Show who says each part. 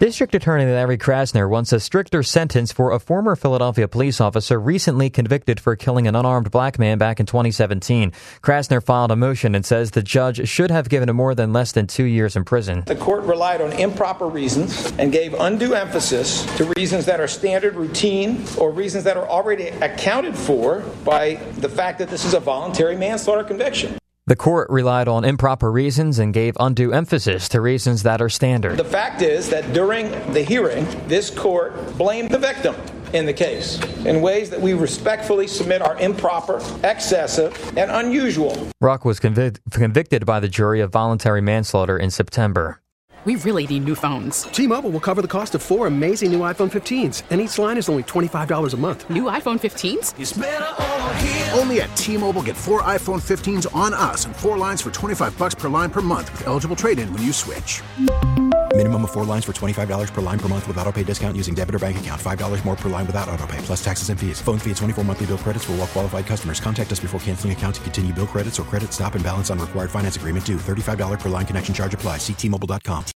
Speaker 1: District Attorney Larry Krasner wants a stricter sentence for a former Philadelphia police officer recently convicted for killing an unarmed black man back in 2017. Krasner filed a motion and says the judge should have given him more than less than 2 years in prison.
Speaker 2: The court relied on improper reasons and gave undue emphasis to reasons that are standard, routine, or reasons that are already accounted for by the fact that this is a voluntary manslaughter conviction.
Speaker 1: The court relied on improper reasons and gave undue emphasis to reasons that are standard.
Speaker 2: The fact is that during the hearing, this court blamed the victim in the case in ways that we respectfully submit are improper, excessive, and unusual.
Speaker 1: Rock was convicted by the jury of voluntary manslaughter in September.
Speaker 3: We really need new phones.
Speaker 4: T-Mobile will cover the cost of 4 amazing new iPhone 15s, and each line is only $25 a month.
Speaker 3: New iPhone 15s?
Speaker 5: It's better over here. Only at T-Mobile, get 4 iPhone 15s on us and 4 lines for $25 per line per month with eligible trade-in when you switch.
Speaker 6: Minimum of 4 lines for $25 per line per month with autopay discount using debit or bank account. $5 more per line without autopay, plus taxes and fees. Phone fee at 24 monthly bill credits for well-qualified customers. Contact us before canceling account to continue bill credits or credit stop and balance on required finance agreement due. $35 per line connection charge applies. See T-Mobile.com.